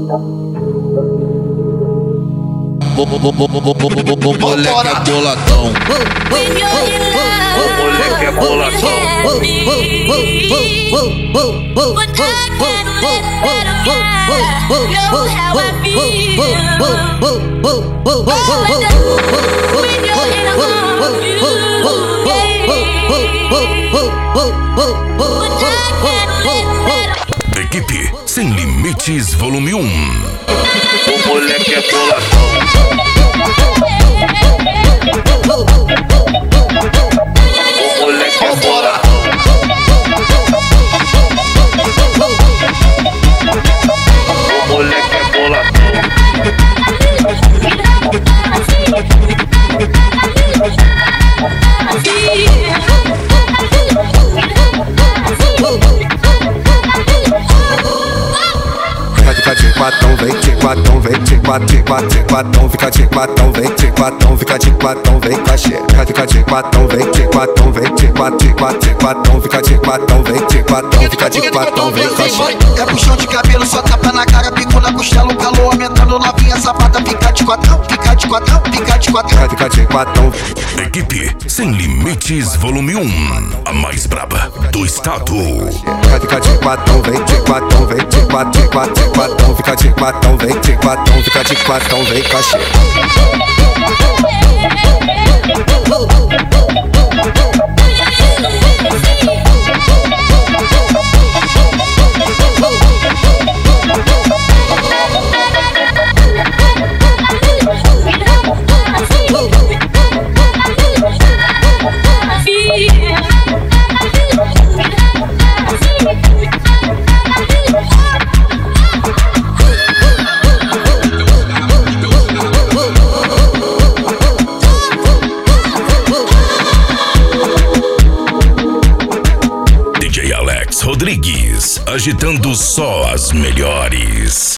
Moleque é boladão. O moleque é boladão. Equipe Sem Limites Volume 1. O moleque é boladão. O moleque é boladão. O moleque é boladão. Fica de quatão, vem de quatão, vem de quatão, fica de quatão, vem de quatão, fica de quatão, vem com a xereca. Fica de quatão, vem de quatão, vem de quatão, fica de quatão, vem de quatão, fica de quatão, vem com a xereca. É puxão de cabelo, só tapa na cara, pico na costela, o calor aumentando, novinha safada, fica de quatão, fica de quatão, fica de quatão. Fica de quatão. Equipe Sem Limites Volume 1. A mais braba do estado. Fica de quatão, vem de quatão, vem de quatão, fica de quatão, vem de quatão, fica de quatão, vem com a xereca. DJ Alex Rodrigues, agitando só as melhores.